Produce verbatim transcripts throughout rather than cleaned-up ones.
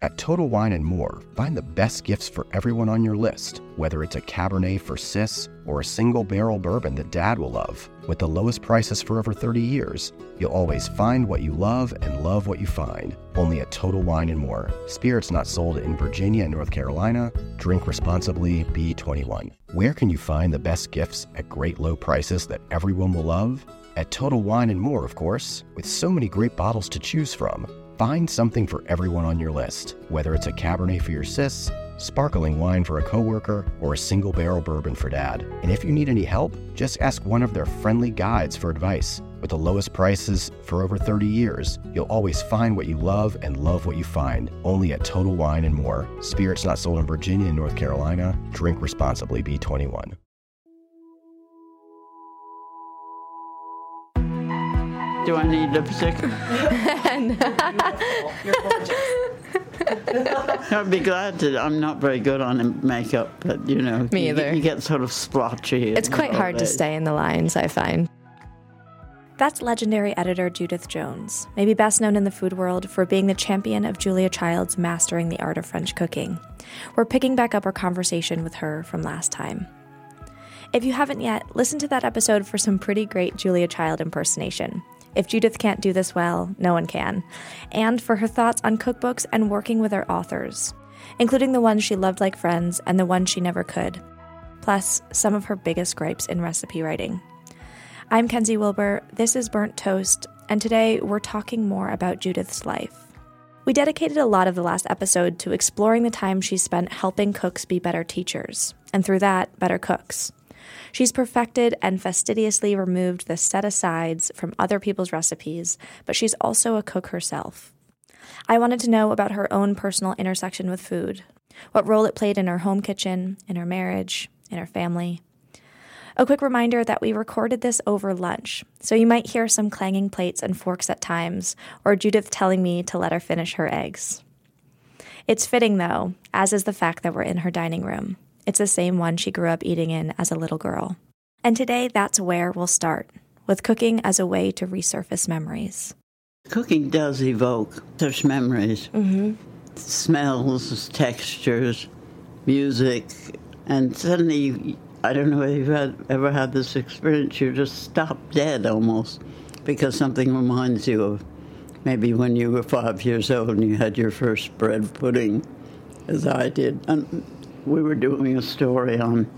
At Total Wine and More, find the best gifts for everyone on your list, whether it's a Cabernet for Sis or a single barrel bourbon that Dad will love. With the lowest prices for over thirty years, you'll always find what you love and love what you find. Only at Total Wine and More. Spirits not sold in Virginia and North Carolina. Drink responsibly. B twenty-one. Where can you find the best gifts at great low prices that everyone will love? At Total Wine and More, of course. With so many great bottles to choose from, find something for everyone on your list, whether it's a Cabernet for your sis, sparkling wine for a coworker, or a single barrel bourbon for Dad. And if you need any help, just ask one of their friendly guides for advice. With the lowest prices for over thirty years, you'll always find what you love and love what you find. Only at Total Wine and More. Spirits not sold in Virginia and North Carolina. Drink responsibly. B twenty-one. Do I need lipstick? I'd be glad to. I'm not very good on makeup, but you know, Me you, either. you get sort of splotchy. It's quite hard to stay in the lines, I find. That's legendary editor Judith Jones, maybe best known in the food world for being the champion of Julia Child's Mastering the Art of French Cooking. We're picking back up our conversation with her from last time. If you haven't yet, listen to that episode for some pretty great Julia Child impersonation. If Judith can't do this well, no one can. And for her thoughts on cookbooks and working with her authors, including the ones she loved like friends and the ones she never could. Plus, some of her biggest gripes in recipe writing. I'm Kenzie Wilbur, this is Burnt Toast, and today we're talking more about Judith's life. We dedicated a lot of the last episode to exploring the time she spent helping cooks be better teachers, and through that, better cooks. She's perfected and fastidiously removed the set-asides from other people's recipes, but she's also a cook herself. I wanted to know about her own personal intersection with food, what role it played in her home kitchen, in her marriage, in her family. A quick reminder that we recorded this over lunch, so you might hear some clanging plates and forks at times, or Judith telling me to let her finish her eggs. It's fitting, though, as is the fact that we're in her dining room. It's the same one she grew up eating in as a little girl. And today, that's where we'll start, with cooking as a way to resurface memories. Cooking does evoke such memories. Mm-hmm. Smells, textures, music, and suddenly, I don't know if you've had, ever had this experience, you just stop dead almost, because something reminds you of maybe when you were five years old and you had your first bread pudding, as I did. And we were doing a story on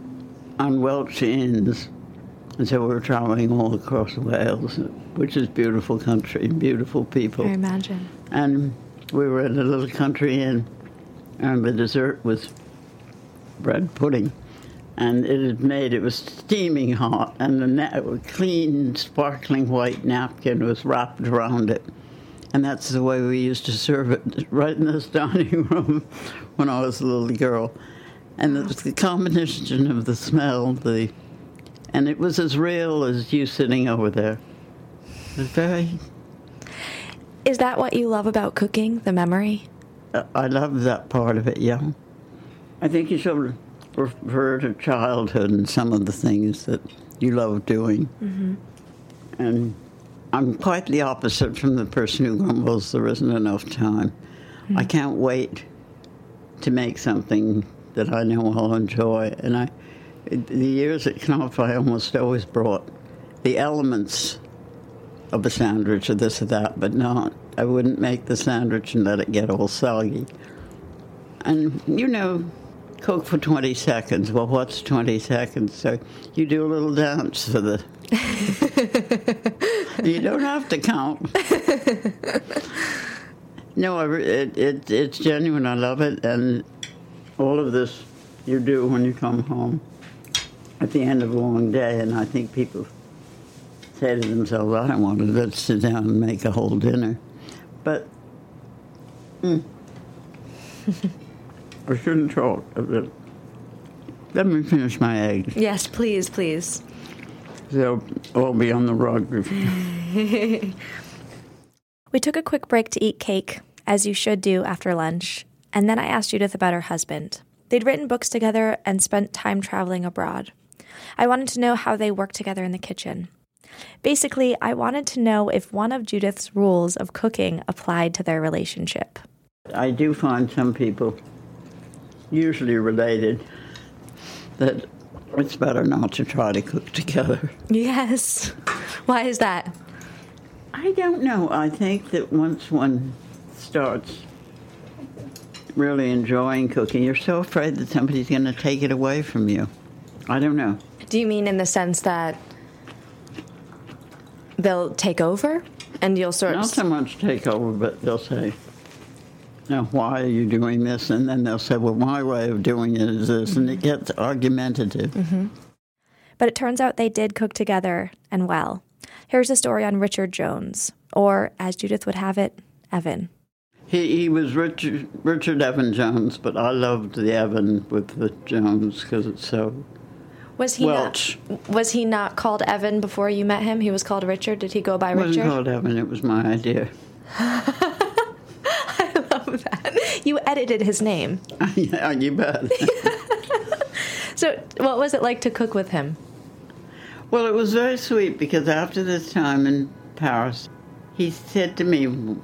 on Welsh inns, and so we were traveling all across Wales, which is beautiful country and beautiful people. I imagine. And we were in a little country inn, and the dessert was bread pudding, and it had made, it was steaming hot, and the na- clean, sparkling white napkin was wrapped around it. And that's the way we used to serve it, right in this dining room when I was a little girl. And it was the combination of the smell, the, and it was as real as you sitting over there. It was very... Is that what you love about cooking, the memory? I love that part of it, yeah. I think you should refer to childhood and some of the things that you love doing. Mm-hmm. And I'm quite the opposite from the person who grumbles there isn't enough time. Mm-hmm. I can't wait to make something that I know I'll enjoy. And I, the years at Knopf, I almost always brought the elements of a sandwich or this or that, but not, I wouldn't make the sandwich and let it get all soggy. And, you know, cook for twenty seconds. Well, what's twenty seconds? So you do a little dance for the... You don't have to count. No, I, it, it, it's genuine. I love it. And all of this you do when you come home at the end of a long day. And I think people say to themselves, I don't want to sit down and make a whole dinner. But mm, I shouldn't talk a bit. Let me finish my eggs. Yes, please, please. They'll all be on the rug. We took a quick break to eat cake, as you should do after lunch, and then I asked Judith about her husband. They'd written books together and spent time traveling abroad. I wanted to know how they worked together in the kitchen. Basically, I wanted to know if one of Judith's rules of cooking applied to their relationship. I do find some people, usually related, that it's better not to try to cook together. Yes. Why is that? I don't know. I think that once one starts really enjoying cooking, you're so afraid that somebody's going to take it away from you. I don't know. Do you mean in the sense that they'll take over and you'll sort of... Not so much take over, but they'll say, now, why are you doing this? And then they'll say, well, my way of doing it is this. Mm-hmm. And it gets argumentative. Mm-hmm. But it turns out they did cook together, and well. Here's a story on Richard Jones, or, as Judith would have it, Evan. He, he was Richard, Richard Evan Jones, but I loved the Evan with the Jones because it's so was he Welsh. Not, was he not called Evan before you met him? He was called Richard? Did he go by Richard? It wasn't called Evan. It was my idea. I love that. You edited his name. Yeah, you bet. So what was it like to cook with him? Well, it was very sweet because after this time in Paris, he said to me,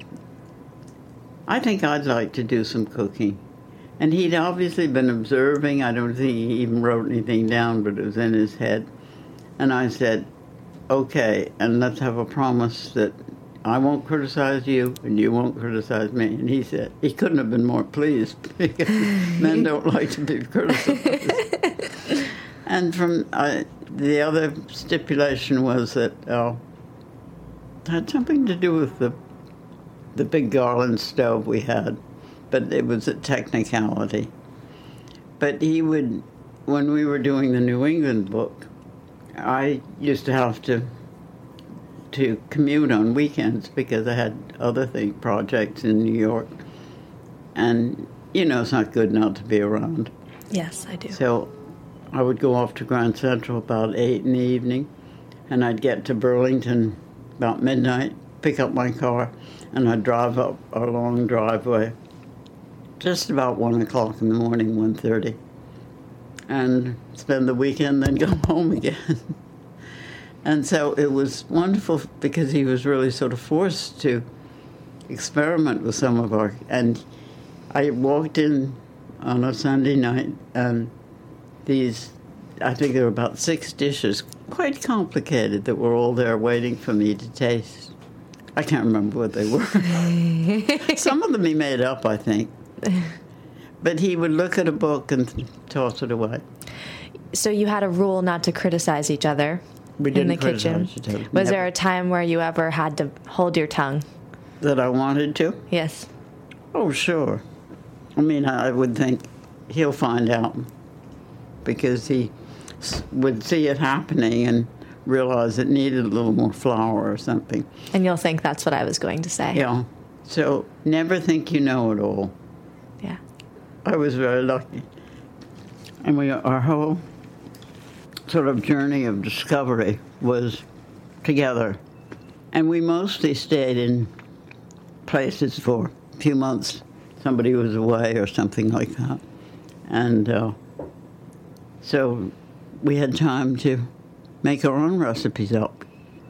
I think I'd like to do some cooking. And he'd obviously been observing. I don't think he even wrote anything down, but it was in his head. And I said, okay, and let's have a promise that I won't criticize you and you won't criticize me. And he said, he couldn't have been more pleased because men don't like to be criticized. And from uh, the other stipulation was that uh, it had something to do with the the big Garland stove we had, but it was a technicality. But he would, when we were doing the New England book, I used to have to to commute on weekends because I had other thing projects in New York, and you know it's not good not to be around. Yes, I do. So I would go off to Grand Central about eight in the evening, and I'd get to Burlington about midnight, pick up my car, and I'd drive up a long driveway, just about one o'clock in the morning, one thirty, and spend the weekend, then go home again. And so it was wonderful because he was really sort of forced to experiment with some of our, and I walked in on a Sunday night, and these, I think there were about six dishes, quite complicated, that were all there waiting for me to taste. I can't remember what they were. Some of them he made up, I think. But he would look at a book and toss it away. So you had a rule not to criticize each other we didn't in the kitchen. Each other. Was Never. there a time where you ever had to hold your tongue? That I wanted to? Yes. Oh, sure. I mean, I would think he'll find out because he would see it happening and realize it needed a little more flour or something. And you'll think that's what I was going to say. Yeah. So never think you know it all. Yeah. I was very lucky. And we, our whole sort of journey of discovery was together. And we mostly stayed in places for a few months. Somebody was away or something like that. And uh, so we had time to make our own recipes up.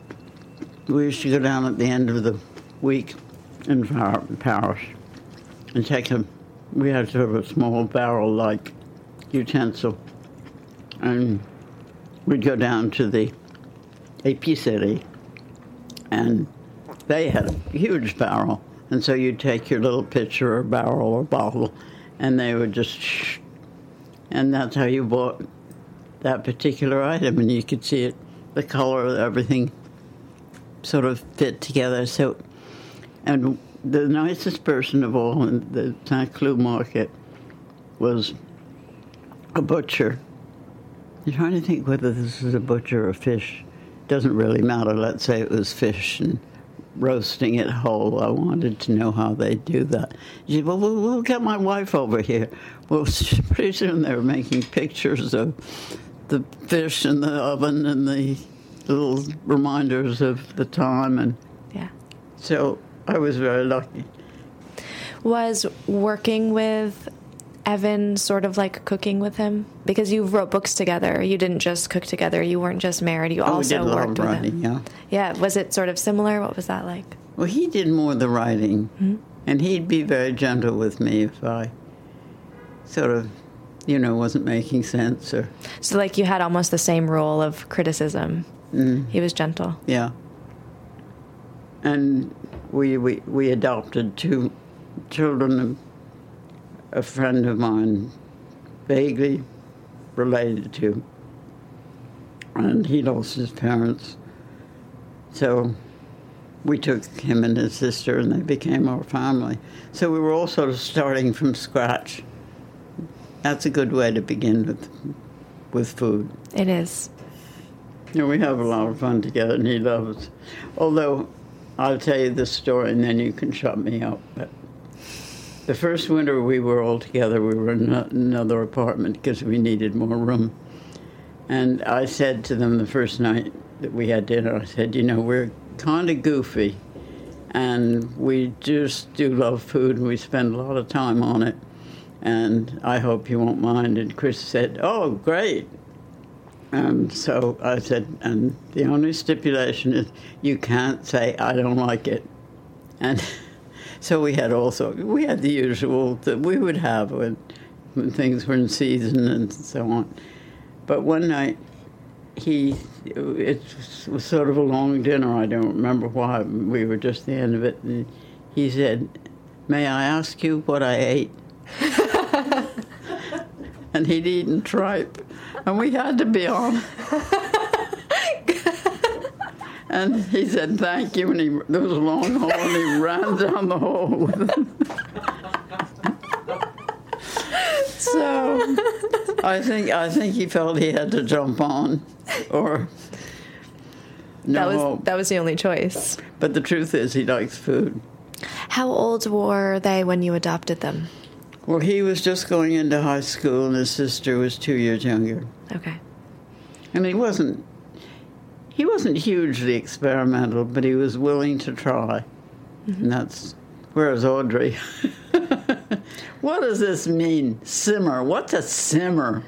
We used to go down at the end of the week in Paris and take a, we had sort of a small barrel-like utensil, and we'd go down to the épicerie, and they had a huge barrel, and so you'd take your little pitcher or barrel or bottle, and they would just shh, and that's how you bought that particular item, and you could see it, the color, everything sort of fit together. So, and the nicest person of all in the Saint-Cloud market was a butcher. I'm trying to think whether this is a butcher or fish. Doesn't really matter. Let's say it was fish and roasting it whole. I wanted to know how they do that. She said, well, well, we'll get my wife over here. Well, pretty soon they were making pictures of the fish in the oven and the little reminders of the time. And yeah. So I was very lucky. Was working with Evan sort of like cooking with him? Because you wrote books together. You didn't just cook together. You weren't just married. You oh, also we did worked with writing, him. Yeah. Yeah. Was it sort of similar? What was that like? Well, he did more of the writing, mm-hmm. And he'd be very gentle with me if I sort of, you know, wasn't making sense. Or So like you had almost the same role of criticism. Mm. He was gentle. Yeah. And we, we, we adopted two children, a friend of mine, vaguely related to. And he lost his parents. So we took him and his sister, and they became our family. So we were all sort of starting from scratch. That's a good way to begin with, with food. It is. You know, we have a lot of fun together, and he loves. Although, I'll tell you this story, and then you can shut me up. But the first winter we were all together, we were in another apartment because we needed more room. And I said to them the first night that we had dinner, I said, you know, we're kind of goofy, and we just do love food, and we spend a lot of time on it, and I hope you won't mind. And Chris said, oh, great. And so I said, and the only stipulation is you can't say, I don't like it. And so we had also, we had the usual that we would have when, when things were in season and so on. But one night, he, it was sort of a long dinner. I don't remember why. We were just at the end of it. And he said, may I ask you what I ate? And he'd eaten tripe. And we had to be on. And he said, thank you. And he, there was a long hall, and he ran down the hall with him. So I think I think he felt he had to jump on, or no. That was that was the only choice. But the truth is, he likes food. How old were they when you adopted them? Well, he was just going into high school, and his sister was two years younger. Okay. And he wasn't he wasn't hugely experimental, but he was willing to try. Mm-hmm. And that's whereas Audrey. What does this mean? Simmer. What's a simmer?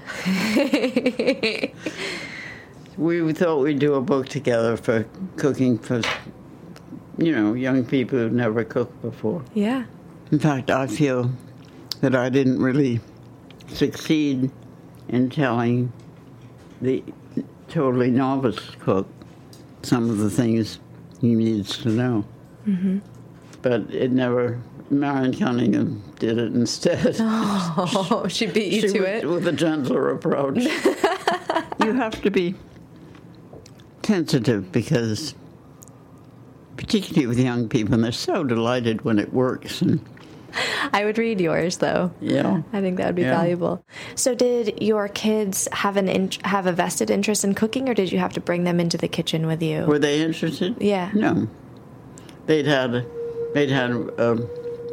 We thought we'd do a book together for cooking for, you know, young people who've never cooked before. Yeah. In fact, I feel that I didn't really succeed in telling the totally novice cook some of the things he needs to know. Mm-hmm. But it never... Marion Cunningham did it instead. Oh, she beat you she to was, it? With a gentler approach. You have to be tentative because, particularly with young people, and they're so delighted when it works. And I would read yours, though. Yeah. I think that would be yeah. valuable. So did your kids have an in- have a vested interest in cooking, or did you have to bring them into the kitchen with you? Were they interested? Yeah. No. They'd had, they'd had a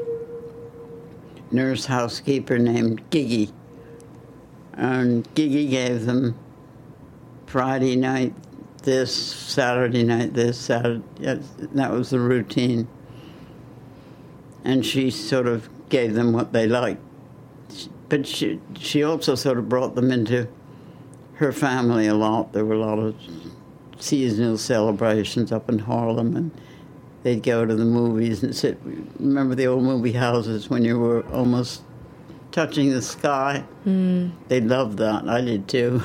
nurse housekeeper named Gigi. And Gigi gave them Friday night this, Saturday night this, Saturday, that was the routine. And she sort of gave them what they liked. But she, she also sort of brought them into her family a lot. There were a lot of seasonal celebrations up in Harlem, and they'd go to the movies and sit. Remember the old movie houses when you were almost touching the sky? Mm. They loved that. I did too.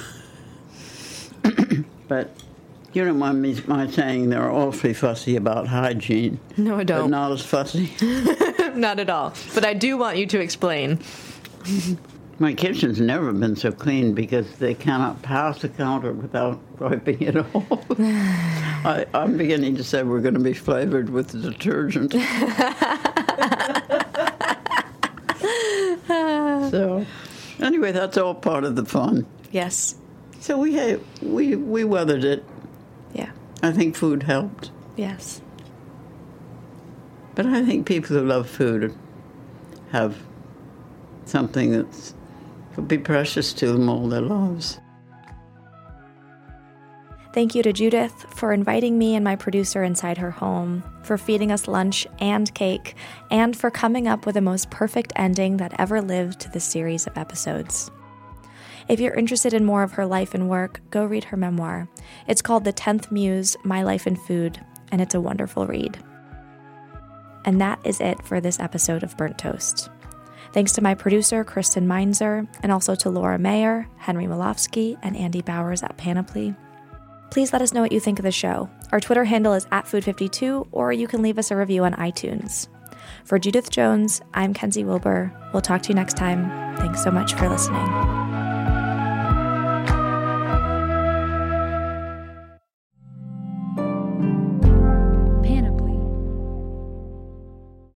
But you don't mind me my saying they're awfully fussy about hygiene. No, I don't. But not as fussy. Not at all. But I do want you to explain. My kitchen's never been so clean because they cannot pass a counter without wiping it off. I, I'm beginning to say we're going to be flavored with the detergent. So, anyway, that's all part of the fun. Yes. So we had, we we weathered it. Yeah. I think food helped. Yes. But I think people who love food have something that's will be precious to them all their lives. Thank you to Judith for inviting me and my producer inside her home, for feeding us lunch and cake, and for coming up with the most perfect ending that ever lived to this series of episodes. If you're interested in more of her life and work, go read her memoir. It's called The Tenth Muse, My Life in Food, and it's a wonderful read. And that is it for this episode of Burnt Toast. Thanks to my producer, Kristen Meinzer, and also to Laura Mayer, Henry Malofsky, and Andy Bowers at Panoply. Please let us know what you think of the show. Our Twitter handle is at food fifty-two, or you can leave us a review on iTunes. For Judith Jones, I'm Kenzie Wilbur. We'll talk to you next time. Thanks so much for listening.